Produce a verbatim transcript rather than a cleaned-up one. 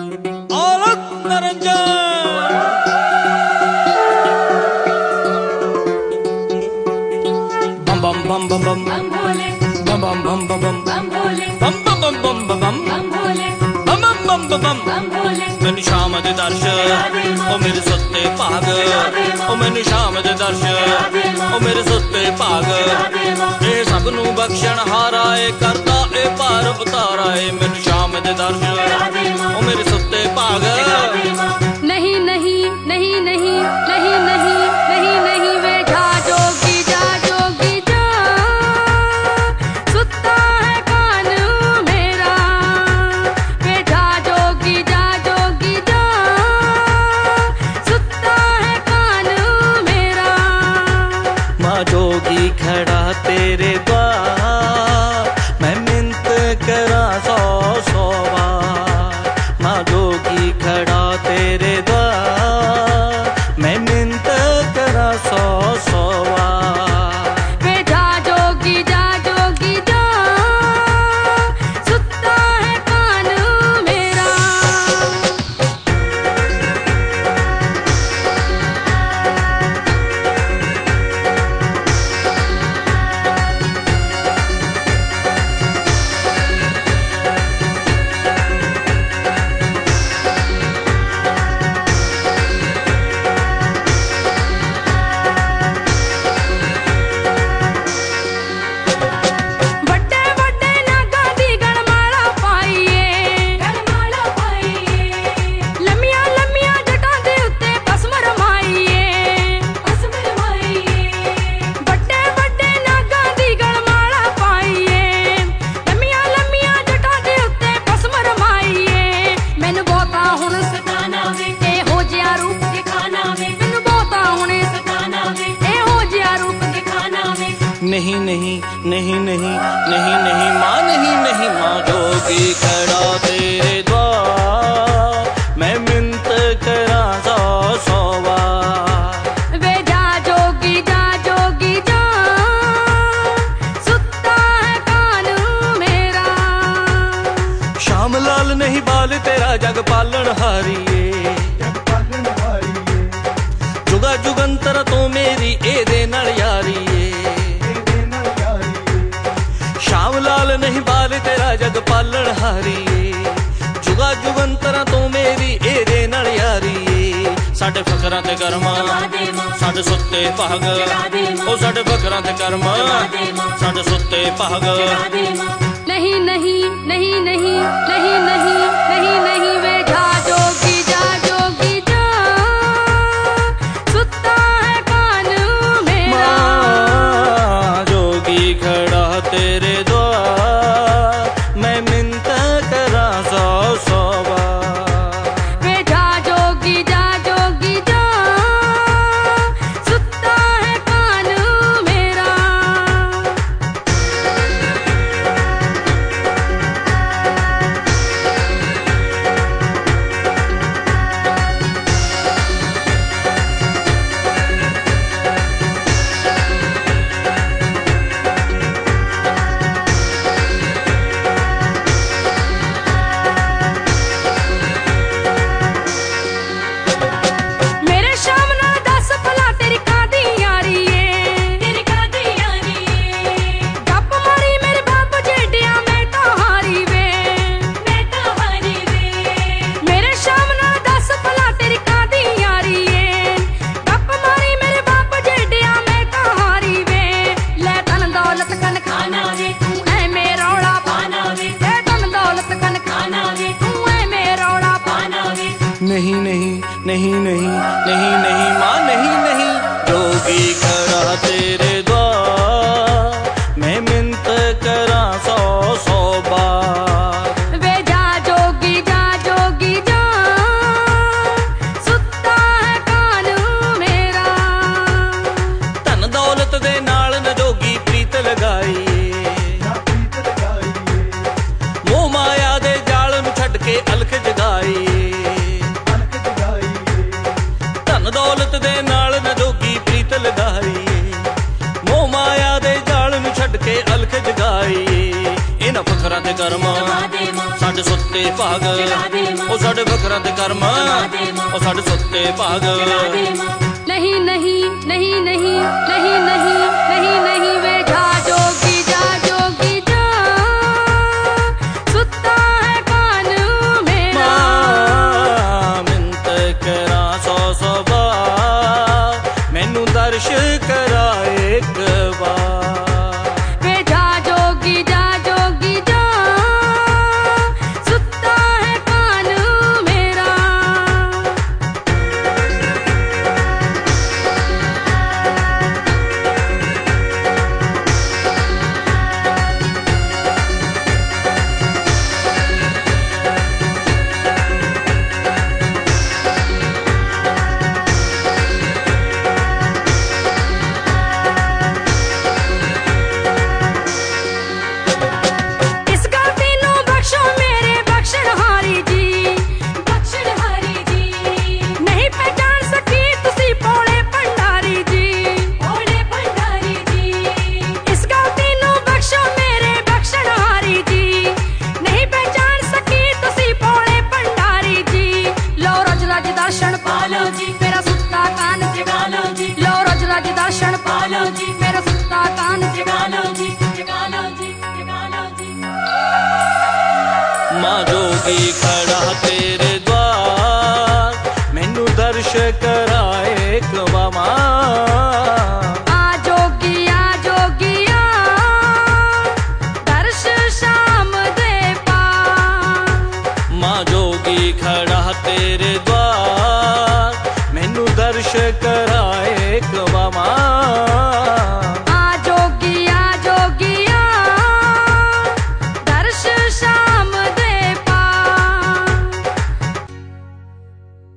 औरत निरंजन बम बम बम बम बम बम भोले बम बम बम बम बम बम भोले बम बम बम बम बम बम बम भोले बम बम बम बम बम बम भोले मैनू शाम दे दर्श ओ मेरे सुत्ते भाग ओ मैनू शाम दे दर्श ओ मेरे सुत्ते भाग ए सब नू बख्शण हारा ए करदा ए पार उतारा ए मैनू शाम दे दर्श ओ मेरे सुत्ते भाग नहीं नहीं नहीं नहीं नहीं नहीं नहीं नहीं वे जा जोगी जा जोगी जा सुत्ता है कान मेरा वे जा जोगी जा जोगी जा सुत्ता है कान मेरा माँ जोगी खड़ा तेरे द्वार मैं मिन्नत करा सौ सौ बार माँ जोगी खड़ा तेरे द्वार मैं मिन्नत करा सौ सौ बार वे जा जोगी जा जोगी जा सुत्ता है कान मेरा ਵੱਡੇ ਵੱਡੇ ਨਾਗਾਂ ਦੀ ਗਣਮਾਲਾ ਪਾਈਏ ਗਣਮਾਲਾ ਪਾਈਏ ਲੰਮੀਆਂ ਲੰਮੀਆਂ ਜਟਾਂ ਦੇ ਉੱਤੇ ਭਸਮ ਰਮਾਈਏ ਭਸਮ ਰਮਾਈਏ ਵੱਡੇ ਵੱਡੇ ਨਾਗਾਂ ਦੀ ਗਣਮਾਲਾ ਪਾਈਏ ਲੰਮੀਆਂ ਲੰਮੀਆਂ ਜਟਾਂ ਦੇ ਉੱਤੇ ਭਸਮ ਰਮਾਈਏ ਮੈਨੂੰ ਬਹੁਤਾ ਹੁਣ ਸਤਾਨਾ ਵੇ ਇਹੋ ਜਿਹਾ ਰੂਪ ਦਿਖਾਣਾ ਵੇ ਮੈਨੂੰ ਬਹੁਤਾ ਹੁਣ ਸਤਾਨਾ ਵੇ ਇਹੋ ਜਿਹਾ ਰੂਪ ਦਿਖਾਣਾ ਵੇ नहीं नहीं नहीं नहीं नहीं नहीं माँ नहीं नहीं माँ जोगी खड़ा तेरे द्वार मैं मिन्नत करा सौ सौ बार वे जा जोगी जा जोगी जा सुत्ता है कान मेरा श्याम लाल नहीं बाल तेरा जग पालन हारीए जुगा जुगंतर तो मेरी एदे नाल यारीए श्याम लाल नहीं बाल तेरा जग पालन हारीए जुगा जुगंतर तो मेरी एदे नाल यारीए साडे फकरां ते कर्म साडे सुत्ते भाग ओ साडे फकरां ते कर्म साडे सुत्ते भाग नहीं नहीं नहीं नहीं नहीं नहीं नहीं नहीं वे जा जोगी जा जोगी जा सुत्ता है कान मेरा माँ जोगी खड़ा तेरे द्वार मैं मिन्नत करा सौ सौ बार वे जा जोगी जा जोगी जा सुत्ता है कान मेरा मेरे शाम ना दस भला तेरी कादी यारी ए तेरी कादी यारी ए गप मारी मेरे बाप जेडिया मैं तो हारी वे मैं तो हारी वे मेरे शाम ना दस भला तेरी कादी यारी ए गप मारी मेरे बाप जेडिया मैं तो हारी वे ले धन दौलत कन खाना वे तू ऐ मेरा रौला पाना वे ले धन दौलत कन खाना वे तू ऐ मेरा रौला पाना वे नहीं नहीं नहीं नहीं नहीं नहीं माँ नहीं नहीं जोगी खड़ा तेरे द्वार मैं मिन्नत करा सौ सौ बार वे जा जोगी जा जोगी जा सुत्ता है कान मेरा धन दौलत दे नाल न जोगी प्रीत लगाई मोह माया दे जाल नू छड्ड के अलख जगाई धन दौलत दे नाल न जोगी प्रीत लगाई मोह माया दे जाल नू छड्ड के अलख जगाई इन फखरां ते कर्म साडे सुत्ते भाग ओ साडे फखरां ते कर्म ओ साडे सुत्ते भाग नहीं नहीं नहीं नहीं नहीं नहीं नहीं नहीं वे जा जोगी जा जोगी जा सुत्ता है कान मेरा मिंत करा सौ सौ बार मैनू दर्श करा एक बार वे जा जोगी जा जोगी जा सुत्ता है कान मेरा दर्शन पालो जी मेरा सुत्ता कान जगा लो जी लो रोज राज दर्शन पालो जी मेरा सुत्ता कान जगा लो जी जगा लो जी जगा लो जी मां जोगी खड़ा तेरे द्वार मैनू दर्श कराए कवा मां आ जोगी आ जोगी आ दर्श शाम दे पा मां जोगी खड़ा तेरे द्वार मैनू दर्श कराए कवा मां